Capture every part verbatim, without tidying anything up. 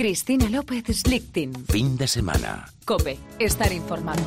Cristina López Slichting. Fin de semana. COPE. Estar informado.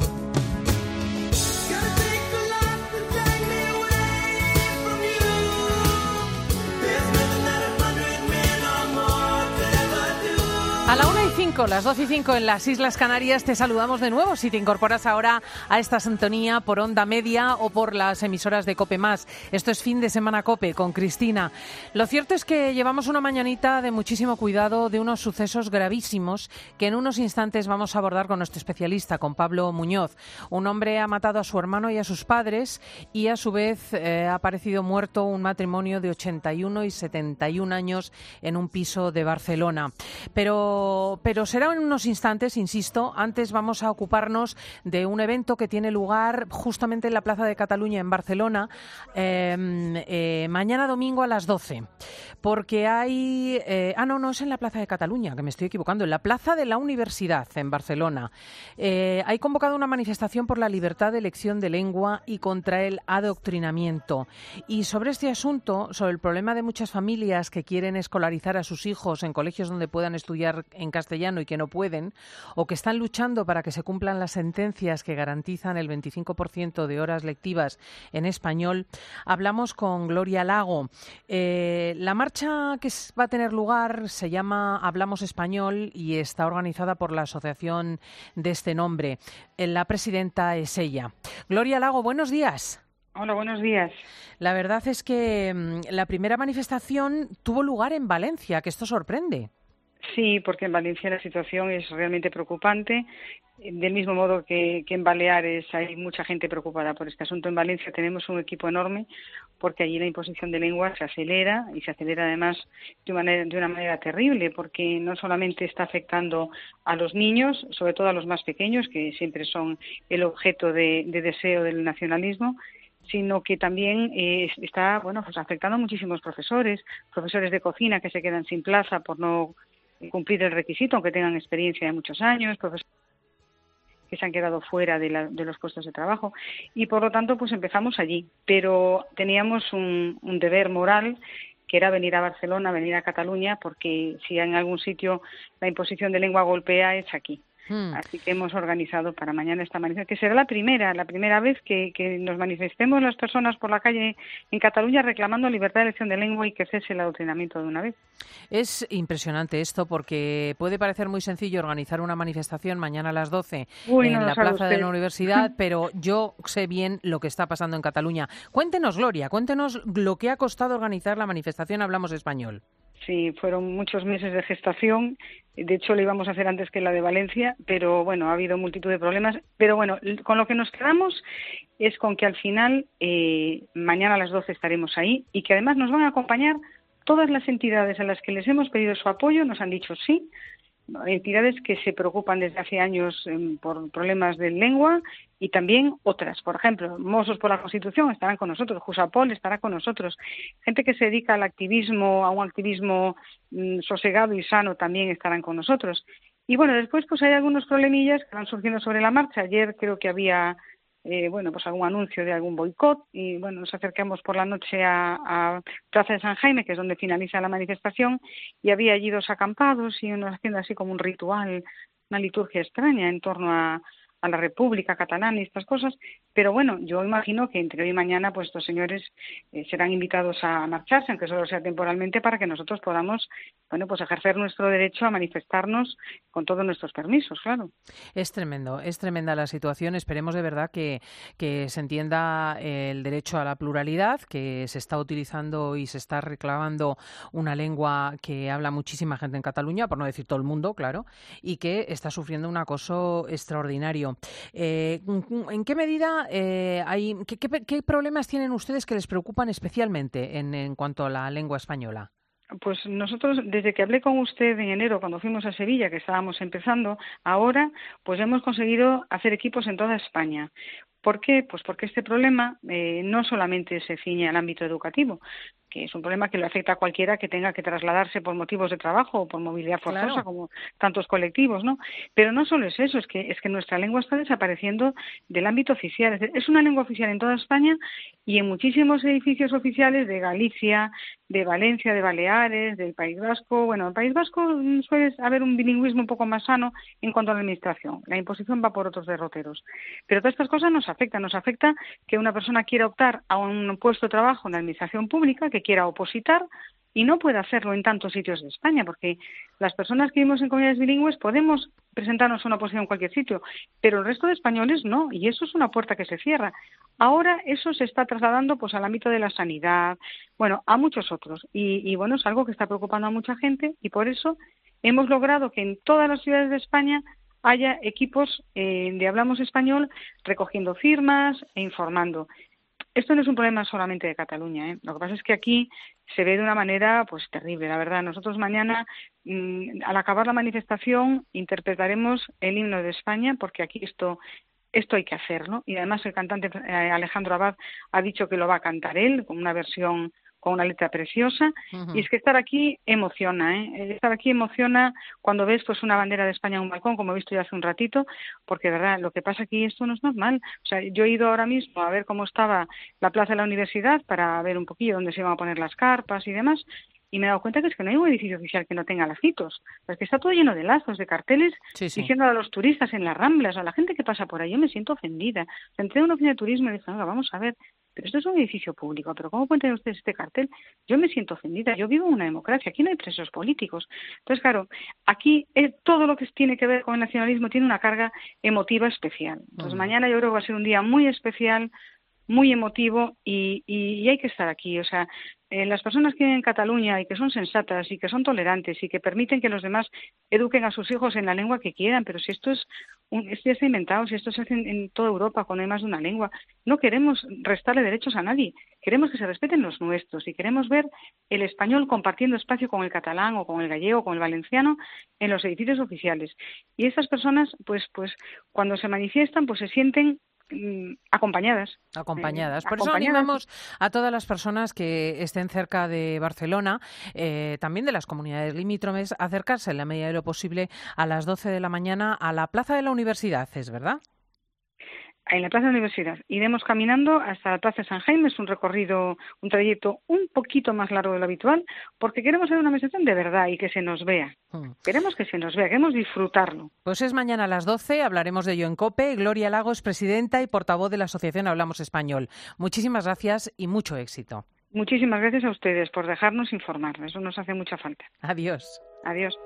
A la una y cinco, las doce y cinco en las Islas Canarias, te saludamos de nuevo si te incorporas ahora a esta sintonía por onda media o por las emisoras de COPE más. Esto es Fin de Semana COPE con Cristina. Lo cierto es que llevamos una mañanita de muchísimo cuidado de unos sucesos gravísimos que en unos instantes vamos a abordar con nuestro especialista, con Pablo Muñoz. Un hombre ha matado a su hermano y a sus padres y a su vez eh, ha aparecido muerto un matrimonio de ochenta y uno y setenta y un años en un piso de Barcelona. Pero Pero será en unos instantes, insisto. Antes vamos a ocuparnos de un evento que tiene lugar justamente en la Plaza de Cataluña, en Barcelona, eh, eh, mañana domingo a las doce. Porque hay... Eh, ah, no, no es en la Plaza de Cataluña, que me estoy equivocando, en la Plaza de la Universidad, en Barcelona. Eh, hay convocado una manifestación por la libertad de elección de lengua y contra el adoctrinamiento. Y sobre este asunto, sobre el problema de muchas familias que quieren escolarizar a sus hijos en colegios donde puedan estudiar en castellano y que no pueden, o que están luchando para que se cumplan las sentencias que garantizan el veinticinco por ciento de horas lectivas en español, hablamos con Gloria Lago. Eh, la marcha que va a tener lugar se llama Hablamos Español y está organizada por la asociación de este nombre. La presidenta es ella. Gloria Lago, buenos días. Hola, buenos días. La verdad es que mmm, la primera manifestación tuvo lugar en Valencia, que esto sorprende. Sí, porque en Valencia la situación es realmente preocupante. Del mismo modo que, que en Baleares hay mucha gente preocupada por este asunto, en Valencia tenemos un equipo enorme porque allí la imposición de lengua se acelera y se acelera además de una manera, de una manera terrible, porque no solamente está afectando a los niños, sobre todo a los más pequeños, que siempre son el objeto de, de deseo del nacionalismo, sino que también eh, está bueno, pues afectando a muchísimos profesores, profesores de cocina que se quedan sin plaza por no cumplir el requisito, aunque tengan experiencia de muchos años, profesores que se han quedado fuera de, la, de los puestos de trabajo, y por lo tanto pues empezamos allí, pero teníamos un, un deber moral que era venir a Barcelona, venir a Cataluña, porque si en algún sitio la imposición de lengua golpea es aquí. Hmm. Así que hemos organizado para mañana esta manifestación, que será la primera, la primera vez que, que nos manifestemos las personas por la calle en Cataluña reclamando libertad de elección de lengua y que cese el adoctrinamiento de una vez. Es impresionante esto porque puede parecer muy sencillo organizar una manifestación mañana a las doce Uy, en no la plaza usted. de la universidad, pero yo sé bien lo que está pasando en Cataluña. Cuéntenos, Gloria, cuéntenos lo que ha costado organizar la manifestación Hablamos Español. Sí, fueron muchos meses de gestación. De hecho, lo íbamos a hacer antes que la de Valencia, pero bueno, ha habido multitud de problemas. Pero bueno, con lo que nos quedamos es con que al final, eh, mañana a las doce estaremos ahí y que además nos van a acompañar todas las entidades a las que les hemos pedido su apoyo, nos han dicho sí. Entidades que se preocupan desde hace años eh, por problemas de lengua y también otras. Por ejemplo, Mossos por la Constitución estarán con nosotros, Jusapol estará con nosotros. Gente que se dedica al activismo, a un activismo mm, sosegado y sano también estarán con nosotros. Y bueno, después pues hay algunos problemillas que van surgiendo sobre la marcha. Ayer creo que había eh, bueno pues algún anuncio de algún boicot y bueno nos acercamos por la noche a, a Plaza de San Jaime, que es donde finaliza la manifestación, y había allí dos acampados y uno haciendo así como un ritual, una liturgia extraña en torno a, a la República Catalana y estas cosas. Pero bueno, yo imagino que entre hoy y mañana pues estos señores eh, serán invitados a marcharse, aunque solo sea temporalmente, para que nosotros podamos bueno pues ejercer nuestro derecho a manifestarnos con todos nuestros permisos, claro. Es tremendo, es tremenda la situación. Esperemos de verdad que, que se entienda el derecho a la pluralidad, que se está utilizando y se está reclamando una lengua que habla muchísima gente en Cataluña, por no decir todo el mundo, claro, y que está sufriendo un acoso extraordinario. Eh, ¿En qué medida eh, hay, qué, qué, qué problemas tienen ustedes que les preocupan especialmente en, en cuanto a la lengua española? Pues nosotros, desde que hablé con usted en enero, cuando fuimos a Sevilla, que estábamos empezando, ahora pues hemos conseguido hacer equipos en toda España. ¿Por qué? Pues porque este problema eh, no solamente se ciñe al ámbito educativo, que es un problema que le afecta a cualquiera que tenga que trasladarse por motivos de trabajo o por movilidad forzosa, claro, como tantos colectivos, ¿no? Pero no solo es eso, es que es que nuestra lengua está desapareciendo del ámbito oficial. Es decir, es una lengua oficial en toda España y en muchísimos edificios oficiales de Galicia, de Valencia, de Baleares, del País Vasco. Bueno, en el País Vasco suele haber un bilingüismo un poco más sano en cuanto a la administración. La imposición va por otros derroteros. Pero todas estas cosas nos afectan. Nos afecta que una persona quiera optar a un puesto de trabajo en la administración pública, que quiera opositar, y no puede hacerlo en tantos sitios de España, porque las personas que vivimos en comunidades bilingües podemos presentarnos a una oposición en cualquier sitio, pero el resto de españoles no, y eso es una puerta que se cierra. Ahora eso se está trasladando pues al ámbito de la sanidad, bueno, a muchos otros, y, y bueno, es algo que está preocupando a mucha gente, y por eso hemos logrado que en todas las ciudades de España haya equipos eh, de Hablamos Español recogiendo firmas e informando. Esto no es un problema solamente de Cataluña, ¿eh? Lo que pasa es que aquí se ve de una manera pues terrible, la verdad. Nosotros mañana, mmm, al acabar la manifestación, interpretaremos el himno de España, porque aquí esto esto hay que hacerlo. Y además el cantante eh, Alejandro Abad ha dicho que lo va a cantar él, con una versión, con una letra preciosa. Uh-huh. Y es que estar aquí emociona, ¿eh? Estar aquí emociona cuando ves pues una bandera de España en un balcón, como he visto yo hace un ratito, porque de verdad lo que pasa aquí, esto no es normal. O sea, yo he ido ahora mismo a ver cómo estaba la plaza de la universidad para ver un poquillo dónde se iban a poner las carpas y demás, y me he dado cuenta que es que no hay un edificio oficial que no tenga lacitos, porque está todo lleno de lazos, de carteles, sí, sí. diciendo a los turistas en las Ramblas, a la gente que pasa por ahí. Yo me siento ofendida. Entré a una oficina de turismo y dije, venga, vamos a ver, pero esto es un edificio público, pero ¿cómo pueden tener ustedes este cartel? Yo me siento ofendida, yo vivo en una democracia, aquí no hay presos políticos. Entonces, claro, aquí eh, todo lo que tiene que ver con el nacionalismo tiene una carga emotiva especial. Entonces, uh-huh. mañana yo creo que va a ser un día muy especial, muy emotivo, y, y, y hay que estar aquí. O sea, eh, las personas que viven en Cataluña y que son sensatas y que son tolerantes y que permiten que los demás eduquen a sus hijos en la lengua que quieran, pero si esto es un, esto ya está inventado, si esto se hace en, en toda Europa cuando hay más de una lengua, no queremos restarle derechos a nadie, queremos que se respeten los nuestros y queremos ver el español compartiendo espacio con el catalán o con el gallego o con el valenciano en los edificios oficiales. Y estas personas, pues, pues cuando se manifiestan, pues se sienten acompañadas. Acompañadas. Eh, Por acompañadas. eso animamos a todas las personas que estén cerca de Barcelona, eh, también de las comunidades limítrofes, a acercarse en la medida de lo posible a las doce de la mañana a la Plaza de la Universidad, ¿es verdad? En la Plaza de la Universidad. Iremos caminando hasta la Plaza de San Jaime. Es un recorrido, un trayecto un poquito más largo de lo habitual, porque queremos hacer una manifestación de verdad y que se nos vea. Hmm. Queremos que se nos vea, queremos disfrutarlo. Pues es mañana a las doce, hablaremos de ello en COPE. Gloria Lagos, presidenta y portavoz de la Asociación Hablamos Español. Muchísimas gracias y mucho éxito. Muchísimas gracias a ustedes por dejarnos informar. Eso nos hace mucha falta. Adiós. Adiós.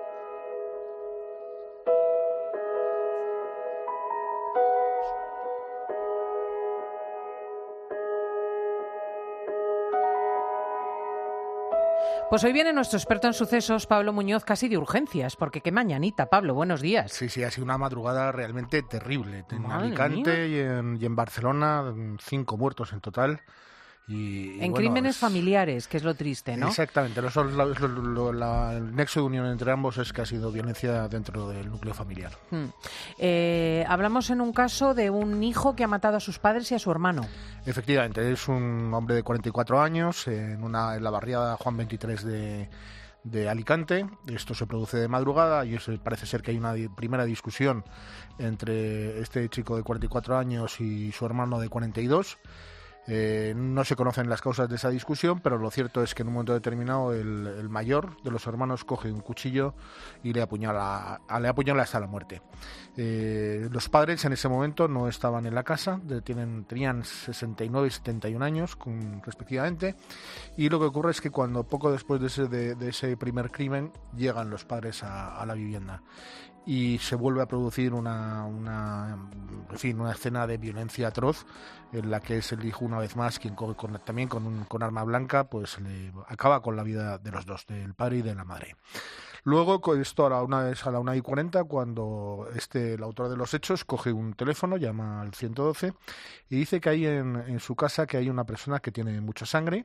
Pues hoy viene nuestro experto en sucesos, Pablo Muñoz, casi de urgencias, porque qué mañanita, Pablo, buenos días. Sí, sí, ha sido una madrugada realmente terrible. En Madre Alicante mía. y en, y en Barcelona, cinco muertos en total. Y, y en bueno, crímenes es... familiares, que es lo triste, ¿no? Exactamente. Lo, lo, lo, lo, la, el nexo de unión entre ambos es que ha sido violencia dentro del núcleo familiar. Hmm. Eh, hablamos en un caso de un hijo que ha matado a sus padres y a su hermano. Efectivamente, es un hombre de cuarenta y cuatro años en, una, en la barriada Juan veintitrés de, de Alicante. Esto se produce de madrugada y eso, parece ser que hay una di- primera discusión entre este chico de cuarenta y cuatro años y su hermano de cuarenta y dos. Eh, no se conocen las causas de esa discusión, pero lo cierto es que en un momento determinado el, el mayor de los hermanos coge un cuchillo y le apuñala, le apuñala hasta la muerte. Eh, los padres en ese momento no estaban en la casa, de, tienen, tenían sesenta y nueve y setenta y un años con, respectivamente, y lo que ocurre es que cuando poco después de ese, de, de ese primer crimen llegan los padres a, a la vivienda y se vuelve a producir una, una, en fin, una escena de violencia atroz en la que es el hijo una vez más quien con, con, también con, un, con arma blanca pues le acaba con la vida de los dos, del padre y de la madre. Luego, esto a la una, es a la una y cuarenta, cuando este, el autor de los hechos coge un teléfono, llama al ciento doce y dice que hay en, en su casa que hay una persona que tiene mucha sangre.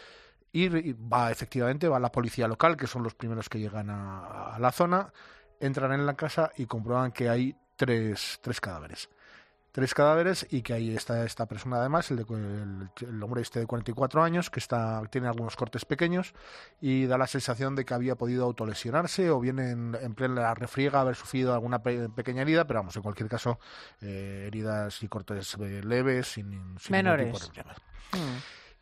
Y va, efectivamente, va la policía local, que son los primeros que llegan a, a la zona. Entran en la casa y comprueban que hay tres, tres cadáveres. Tres cadáveres y que ahí está esta persona además, el, de, el, el hombre este de cuarenta y cuatro años, que está tiene algunos cortes pequeños y da la sensación de que había podido autolesionarse o bien en, en plena refriega haber sufrido alguna pe- pequeña herida, pero vamos, en cualquier caso, eh, heridas y cortes eh, leves, sin, sin menores. ningún tipo de problema. Mm.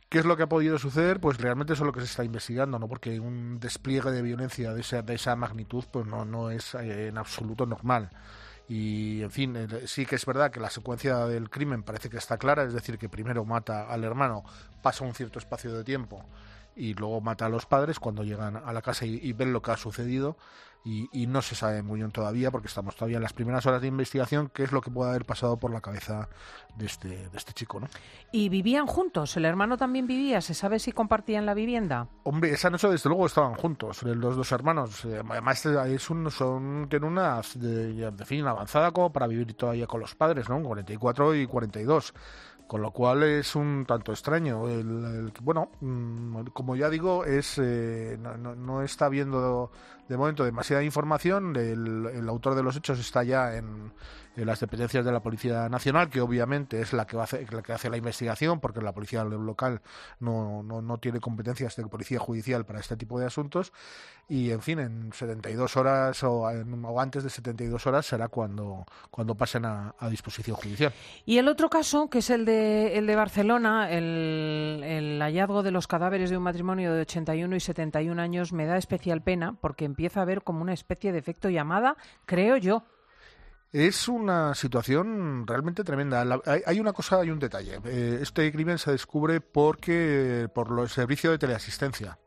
¿Qué es lo que ha podido suceder? Pues realmente eso es lo que se está investigando, ¿no? Porque un despliegue de violencia de esa, de esa magnitud pues no, no es eh, en absoluto normal. Y, en fin, eh, sí que es verdad que la secuencia del crimen parece que está clara, es decir, que primero mata al hermano, pasa un cierto espacio de tiempo y luego mata a los padres cuando llegan a la casa y, y ven lo que ha sucedido. Y, y no se sabe muy bien todavía, porque estamos todavía en las primeras horas de investigación, qué es lo que puede haber pasado por la cabeza de este, de este chico, ¿no? ¿Y vivían juntos? ¿El hermano también vivía? ¿Se sabe si compartían la vivienda? Hombre, esa noche desde luego estaban juntos, los dos hermanos. Además, es un, son, tienen una de, de fin avanzada como para vivir todavía con los padres, ¿no? cuarenta y cuatro y cuarenta y dos. Con lo cual es un tanto extraño. El, el, bueno, como ya digo, es eh, no, no, no está habiendo de momento demasiada información. El, el autor de los hechos está ya en, en las dependencias de la Policía Nacional, que obviamente es la que, va a hacer, la que hace la investigación, porque la policía local no, no, no tiene competencias de policía judicial para este tipo de asuntos. Y, en fin, en setenta y dos horas o, en, o antes de setenta y dos horas será cuando, cuando pasen a, a disposición judicial. Y el otro caso, que es el de, el de Barcelona, el, el hallazgo de los cadáveres de un matrimonio de ochenta y uno y setenta y un años, me da especial pena porque empieza a haber como una especie de efecto llamada, creo yo. Es una situación realmente tremenda. La, hay, hay una cosa, hay un detalle. Eh, este crimen se descubre porque por el servicio de teleasistencia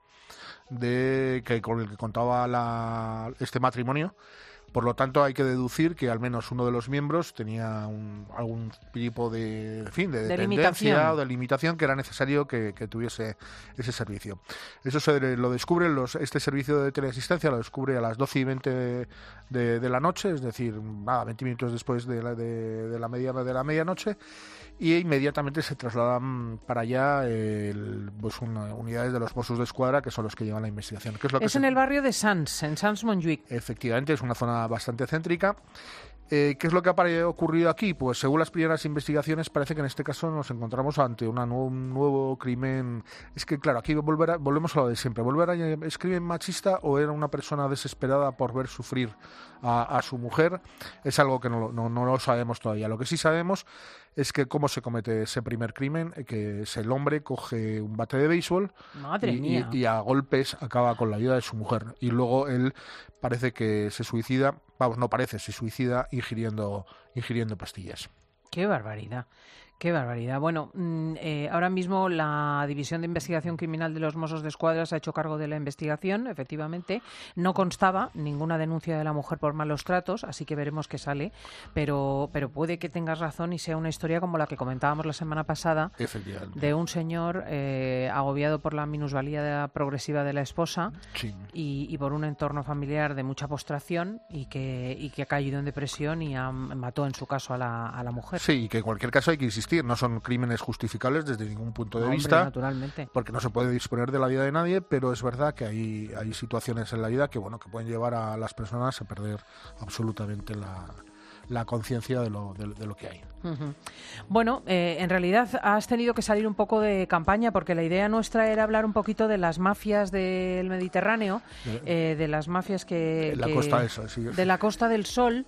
de que con el que contaba la, este matrimonio. Por lo tanto, hay que deducir que al menos uno de los miembros tenía un, algún tipo de, en fin, de, de dependencia o de limitación que era necesario que, que tuviese ese servicio. Eso se lo descubre, los, este servicio de teleasistencia lo descubre a las doce y veinte de, de, de la noche, es decir, nada, veinte minutos después de la, de, de la, media, de la medianoche, y inmediatamente se trasladan para allá el, pues una, unidades de los Mossos d'Esquadra, que son los que llevan la investigación. ¿Qué es lo que es se... en el barrio de Sants, en Sants-Montjuïc. Efectivamente, es una zona bastante céntrica. Eh, ¿Qué es lo que ha ocurrido aquí? Pues según las primeras investigaciones parece que en este caso nos encontramos ante una nu- un nuevo crimen. Es que claro, aquí volver a, volvemos a lo de siempre. ¿Volver a, ¿Es crimen machista o era una persona desesperada por ver sufrir a, a su mujer? Es algo que no, no, no lo sabemos todavía. Lo que sí sabemos es que cómo se comete ese primer crimen, que es el hombre coge un bate de béisbol Madre y, mía. y, y a golpes acaba con la vida de su mujer. Y luego él parece que se suicida, vamos, no parece, se suicida ingiriendo, ingiriendo pastillas. Qué barbaridad. Qué barbaridad. Bueno, eh, ahora mismo la División de Investigación Criminal de los Mossos d'Esquadra se ha hecho cargo de la investigación, efectivamente. No constaba ninguna denuncia de la mujer por malos tratos, así que veremos qué sale. Pero, pero puede que tengas razón y sea una historia como la que comentábamos la semana pasada, de un señor eh, agobiado por la minusvalía progresiva de la esposa sí. y, y por un entorno familiar de mucha postración y que, y que ha caído en depresión y ha, mató en su caso a la, a la mujer. Sí, y que en cualquier caso hay que insistir. No son crímenes justificables desde ningún punto de Hombre, vista, naturalmente. Porque no se puede disponer de la vida de nadie, pero es verdad que hay, hay situaciones en la vida que bueno que pueden llevar a las personas a perder absolutamente la, la conciencia de lo, de, de lo que hay. Uh-huh. Bueno, eh, en realidad has tenido que salir un poco de campaña porque la idea nuestra era hablar un poquito de las mafias del Mediterráneo, de, eh, de las mafias que... La que, Costa del Sol, sí. De la Costa del Sol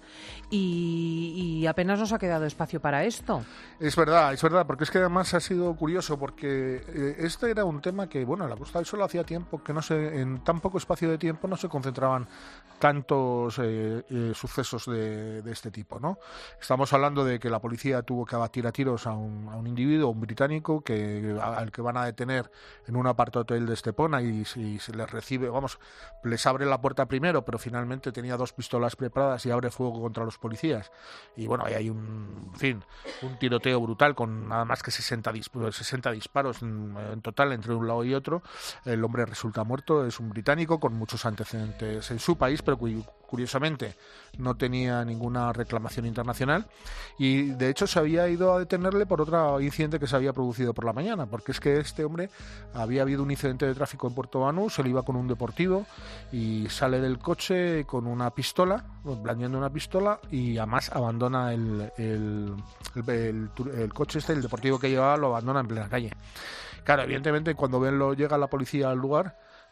y, y apenas nos ha quedado espacio para esto. Es verdad, es verdad, porque es que además ha sido curioso porque eh, este era un tema que, bueno, en la Costa del Sol hacía tiempo que no se, en tan poco espacio de tiempo no se concentraban tantos eh, eh, sucesos de, de este tipo, ¿no? Estamos hablando de que la policía tuvo que abatir a tiros a un, a un individuo, un británico, que al que van a detener en un apart hotel de Estepona y, y se les recibe, vamos, les abre la puerta primero, pero finalmente tenía dos pistolas preparadas y abre fuego contra los policías. Y bueno, ahí hay un, en fin, un tiroteo brutal con nada más que sesenta, sesenta disparos en, en total entre un lado y otro. El hombre resulta muerto, es un británico con muchos antecedentes en su país, pero curiosamente no tenía ninguna reclamación internacional y de hecho se había ido a detenerle por otro incidente que se había producido por la mañana, porque es que este hombre había habido un incidente de tráfico en Puerto Banús, él iba con un deportivo y sale del coche con una pistola, blandiendo una pistola y además abandona el, el, el, el, el coche este, el deportivo que llevaba lo abandona en plena calle. Claro, evidentemente cuando ven lo, llega la policía al lugar,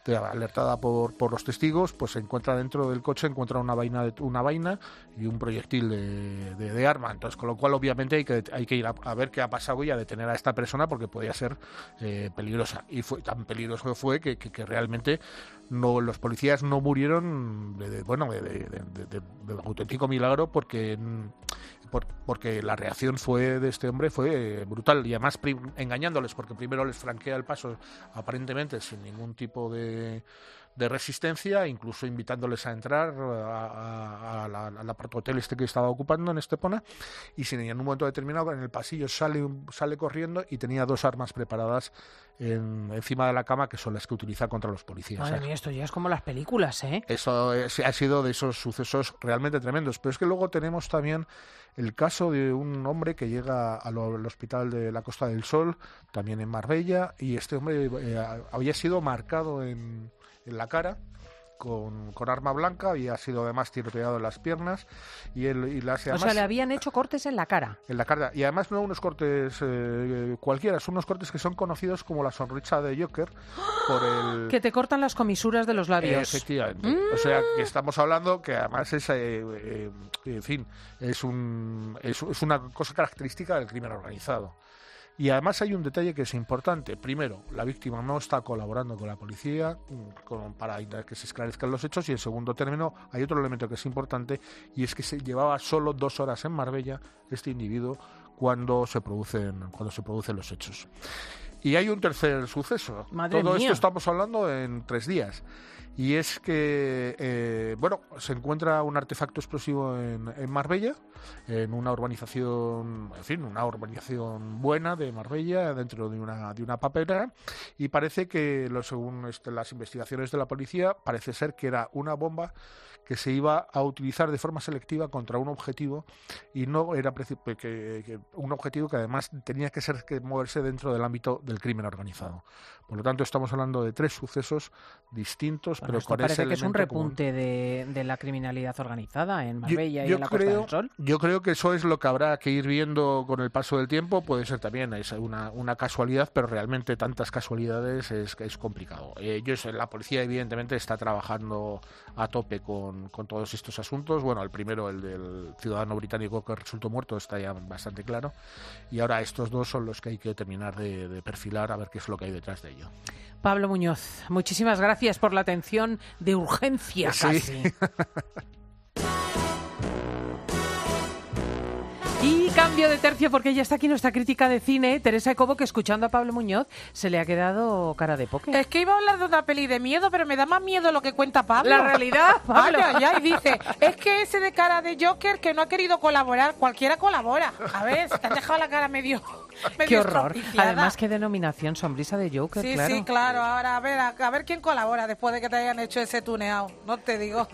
alertada por, por los testigos, pues se encuentra dentro del coche, encuentra una vaina, de, una vaina y un proyectil de, de, de arma. Entonces, con lo cual, obviamente, hay que, hay que ir a, a ver qué ha pasado y a detener a esta persona porque podía ser eh, peligrosa. Y fue tan peligroso fue que, que, que realmente no, los policías no murieron de, de, bueno, de, de, de, de, de auténtico milagro porque... Por, porque la reacción fue de este hombre fue brutal y además prim, engañándoles porque primero les franquea el paso aparentemente sin ningún tipo de, de resistencia, incluso invitándoles a entrar a, a, a la, al apartohotel este que estaba ocupando en Estepona y sin en un momento determinado en el pasillo sale, sale corriendo y tenía dos armas preparadas en, encima de la cama que son las que utiliza contra los policías. Madre mía, esto ya es como las películas, ¿eh? Eso es, ha sido de esos sucesos realmente tremendos, pero es que luego tenemos también el caso de un hombre que llega al, al hospital de la Costa del Sol, también en Marbella, y este hombre eh, había sido marcado en, en la cara con, con arma blanca, había sido además tiroteado en las piernas y, él, y las, además, o sea, le habían hecho cortes en la cara. En la cara, y además no unos cortes eh, cualquiera, son unos cortes que son conocidos como la sonrisa de Joker por el... Que te cortan las comisuras de los labios. Eh, efectivamente. Mm. O sea, que estamos hablando que además es, eh, eh, en fin, es, un, es, es una cosa característica del crimen organizado. Y además hay un detalle que es importante. Primero, la víctima no está colaborando con la policía con, para que se esclarezcan los hechos. Y en segundo término, hay otro elemento que es importante y es que se llevaba solo dos horas en Marbella este individuo cuando se producen, cuando se producen los hechos. Y hay un tercer suceso. Madre Todo mía. esto estamos hablando en tres días. Y es que, eh, bueno, se encuentra un artefacto explosivo en, en Marbella, en una urbanización, en fin, una urbanización buena de Marbella, dentro de una, de una papelera, y parece que, lo, según este, las investigaciones de la policía, parece ser que era una bomba que se iba a utilizar de forma selectiva contra un objetivo y no era que, que un objetivo que además tenía que ser que moverse dentro del ámbito del crimen organizado. Por lo tanto, estamos hablando de tres sucesos distintos, bueno, pero esto con parece ese que es un repunte de, de la criminalidad organizada en Marbella yo, y yo en la creo, Costa del Sol. Yo creo que eso es lo que habrá que ir viendo con el paso del tiempo. Puede ser también es una, una casualidad, pero realmente tantas casualidades es, es complicado. Eh, yo, la policía evidentemente está trabajando a tope con, con todos estos asuntos. Bueno, el primero, el del ciudadano británico que resultó muerto, está ya bastante claro. Y ahora estos dos son los que hay que terminar de, de perfilar a ver qué es lo que hay detrás de ello. Pablo Muñoz, muchísimas gracias por la atención de urgencia Sí. casi. Y cambio de tercio porque ya está aquí nuestra crítica de cine, Teresa Cobo, que escuchando a Pablo Muñoz se le ha quedado cara de póker. Es que iba a hablar de una peli de miedo, pero me da más miedo lo que cuenta Pablo. La realidad, Pablo. Ay, ay, ay, dice, es que ese de cara de Joker que no ha querido colaborar, cualquiera colabora. A ver, te han dejado la cara medio... medio Qué horror. estropiciada. Además, qué denominación, sonrisa de Joker, Sí, claro. sí, claro. Ahora, a ver, a, a ver quién colabora después de que te hayan hecho ese tuneado. No te digo.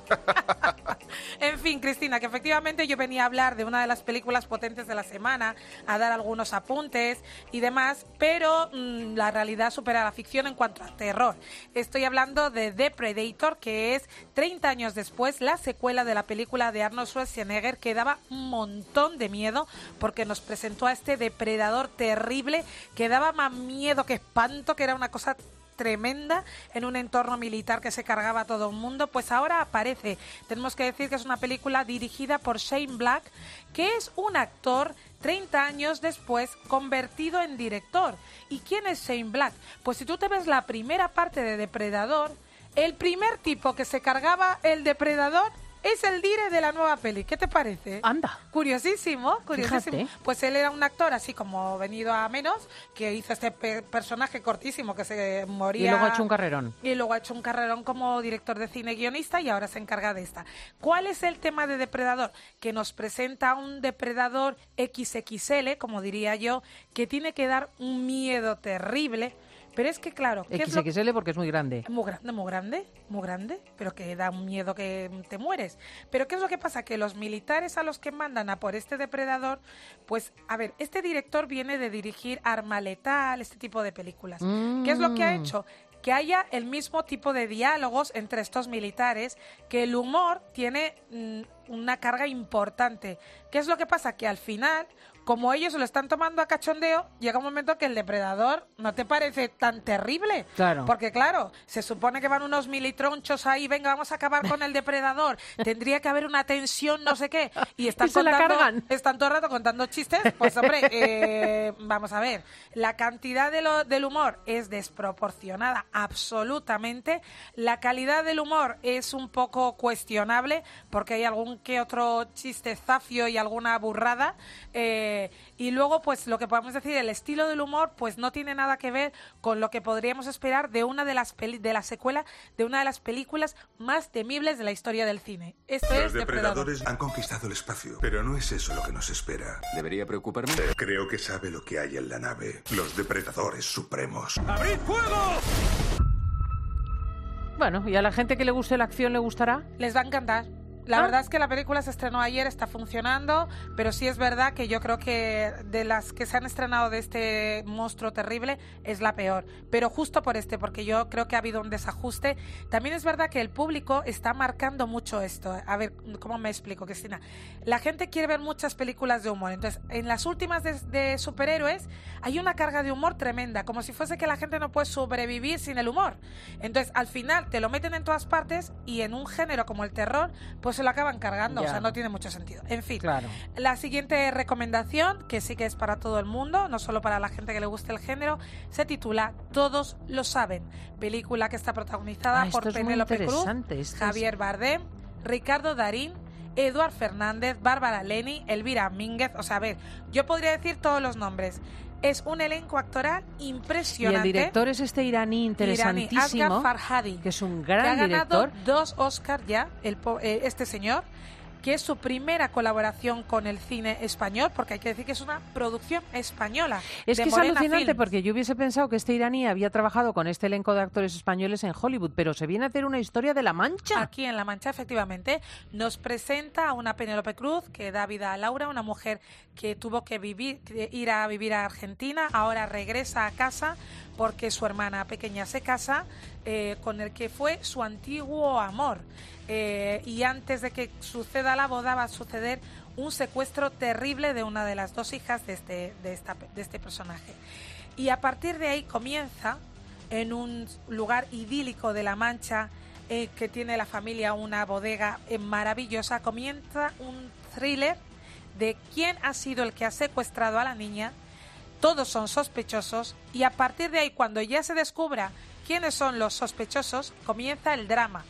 En fin, Cristina, que efectivamente yo venía a hablar de una de las películas potentes de la semana, a dar algunos apuntes y demás, pero mmm, la realidad supera la ficción en cuanto a terror. Estoy hablando de The Predator, que es treinta años después la secuela de la película de Arnold Schwarzenegger, que daba un montón de miedo porque nos presentó a este depredador terrible que daba más miedo que espanto, que era una cosa tremenda en un entorno militar que se cargaba a todo el mundo. Pues ahora aparece, tenemos que decir que es una película dirigida por Shane Black, que es un actor treinta años después convertido en director. ¿Y quién es Shane Black? Pues si tú te ves la primera parte de Depredador, el primer tipo que se cargaba el depredador es el dire de la nueva peli. ¿Qué te parece? Anda. Curiosísimo, curiosísimo. Fíjate. Pues él era un actor así como venido a menos, que hizo este pe- personaje cortísimo que se moría. Y luego ha hecho un carrerón. Y luego ha hecho un carrerón como director de cine guionista y ahora se encarga de esta. ¿Cuál es el tema de Depredador? Que nos presenta un depredador equis equis ele, como diría yo, que tiene que dar un miedo terrible. Pero es que, claro... ¿qué es lo- equis equis ele porque es muy grande. muy grande, muy grande, muy grande, pero que da un miedo que te mueres. Pero ¿qué es lo que pasa? Que los militares a los que mandan a por este depredador, pues, a ver, este director viene de dirigir Arma Letal, este tipo de películas. Mm. ¿Qué es lo que ha hecho? Que haya el mismo tipo de diálogos entre estos militares, que el humor tiene mm, una carga importante. ¿Qué es lo que pasa? Que al final, como ellos se lo están tomando a cachondeo, llega un momento que el depredador no te parece tan terrible. Claro. Porque claro, se supone que van unos militronchos ahí, venga, vamos a acabar con el depredador, tendría que haber una tensión, no sé qué, y están Y se la contando, cargan. están todo el rato contando chistes, pues hombre, eh, vamos a ver, la cantidad de lo, del humor es desproporcionada, absolutamente, la calidad del humor es un poco cuestionable, porque hay algún que otro chiste zafio y alguna burrada, eh, y luego pues lo que podemos decir, el estilo del humor pues no tiene nada que ver con lo que podríamos esperar de una de las peli de la secuela de una de las películas más temibles de la historia del cine. Esto Los es depredadores Depredador. han conquistado el espacio, pero no es eso lo que nos espera. ¿Debería preocuparme? Creo que sabe lo que hay en la nave. Los depredadores supremos. Bueno, ¿y a la gente que le guste la acción le gustará? Les va a encantar. La Ah. verdad es que la película se estrenó ayer, está funcionando, pero sí es verdad que yo creo que de las que se han estrenado de este monstruo terrible es la peor. Pero justo por este, porque yo creo que ha habido un desajuste. También es verdad que el público está marcando mucho esto. A ver, ¿cómo me explico, Cristina? La gente quiere ver muchas películas de humor. Entonces, en las últimas de, de superhéroes hay una carga de humor tremenda, como si fuese que la gente no puede sobrevivir sin el humor. Entonces, al final te lo meten en todas partes y en un género como el terror, pues se lo acaban cargando, Ya. o sea, no tiene mucho sentido. En fin, Claro. la siguiente recomendación, que sí que es para todo el mundo, no solo para la gente que le guste el género, se titula Todos lo saben, película que está protagonizada Ah, esto por es muy Penélope Cruz, interesante, esto es- Javier Bardem, Ricardo Darín, Eduard Fernández, Bárbara Leni, Elvira Mínguez, o sea, a ver, yo podría decir todos los nombres. Es un elenco actoral Y impresionante. el director es este iraní interesantísimo, Iraní, Asghar Farhadi, que es un que ha gran ganado director. dos Oscars ya, el, po- eh, este señor, que es su primera colaboración con el cine español, porque hay que decir que es una producción española. Es de que es Morena alucinante Films. porque yo hubiese pensado que este iraní había trabajado con este elenco de actores españoles en Hollywood, pero se viene a hacer una historia de La Mancha. Aquí en La Mancha, efectivamente, nos presenta a una Penélope Cruz que da vida a Laura, una mujer que tuvo que vivir, que ir a vivir a Argentina, ahora regresa a casa porque su hermana pequeña se casa eh, con el que fue su antiguo amor. Eh, y antes de que suceda la boda va a suceder un secuestro terrible de una de las dos hijas de este, de esta, de este personaje. Y a partir de ahí comienza, en un lugar idílico de La Mancha, eh, que tiene la familia una bodega eh, maravillosa, comienza un thriller de quién ha sido el que ha secuestrado a la niña. Todos son sospechosos y a partir de ahí, cuando ya se descubra quiénes son los sospechosos, comienza el drama,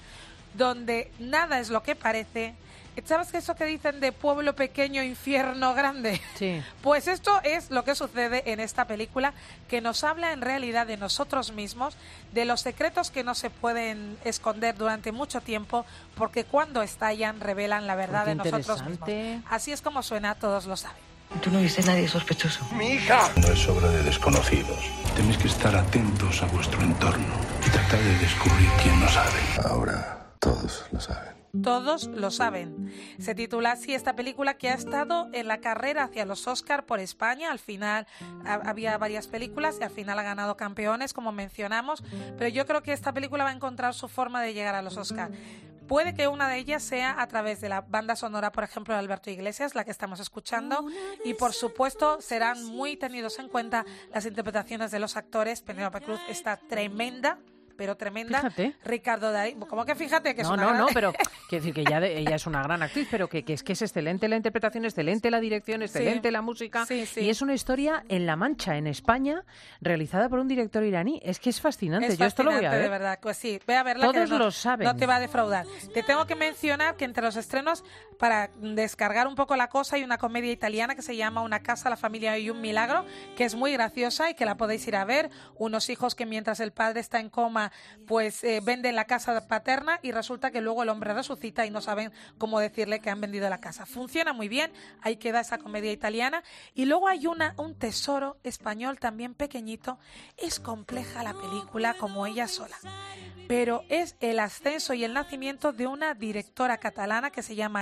donde nada es lo que parece. ¿Sabes que eso que dicen de pueblo pequeño, infierno grande? Sí. Pues esto es lo que sucede en esta película, que nos habla en realidad de nosotros mismos, de los secretos que no se pueden esconder durante mucho tiempo, porque cuando estallan revelan la verdad Qué de nosotros mismos. interesante. Así es como suena, todos lo saben. Tú no viste a nadie sospechoso. No es obra de desconocidos. Tenéis que estar atentos a vuestro entorno y tratar de descubrir quién no sabe. Ahora todos lo saben. Todos lo saben. Se titula así esta película, que ha estado en la carrera hacia los Oscar por España. Al final ha, había varias películas y al final ha ganado campeones, como mencionamos. Pero yo creo que esta película va a encontrar su forma de llegar a los Oscar. Puede que una de ellas sea a través de la banda sonora, por ejemplo, de Alberto Iglesias, la que estamos escuchando. Y, por supuesto, serán muy tenidos en cuenta las interpretaciones de los actores. Penélope Cruz está tremenda, pero tremenda. Fíjate. Ricardo Darín, ¿cómo que fíjate? Que es No, una no, gran- no, pero quiero decir que ella, de- ella es una gran actriz, pero que, que es que es excelente la interpretación, excelente la dirección, excelente la música. Sí, sí. Y es una historia en La Mancha, en España, realizada por un director iraní. Es que es fascinante. Es Yo esto lo voy a fascinante, ver. de verdad. Pues sí, ve a verla. Todos que no, lo saben. No te va a defraudar. Te tengo que mencionar que entre los estrenos, para descargar un poco la cosa, hay una comedia italiana que se llama Una casa, la familia y un milagro, que es muy graciosa y que la podéis ir a ver. Unos hijos que mientras el padre está en coma, pues eh, venden la casa paterna y resulta que luego el hombre resucita y no saben cómo decirle que han vendido la casa. Funciona muy bien, ahí queda esa comedia italiana. Y luego hay una un tesoro español también pequeñito. Es compleja la película como ella sola, pero es el ascenso y el nacimiento de una directora catalana que se llama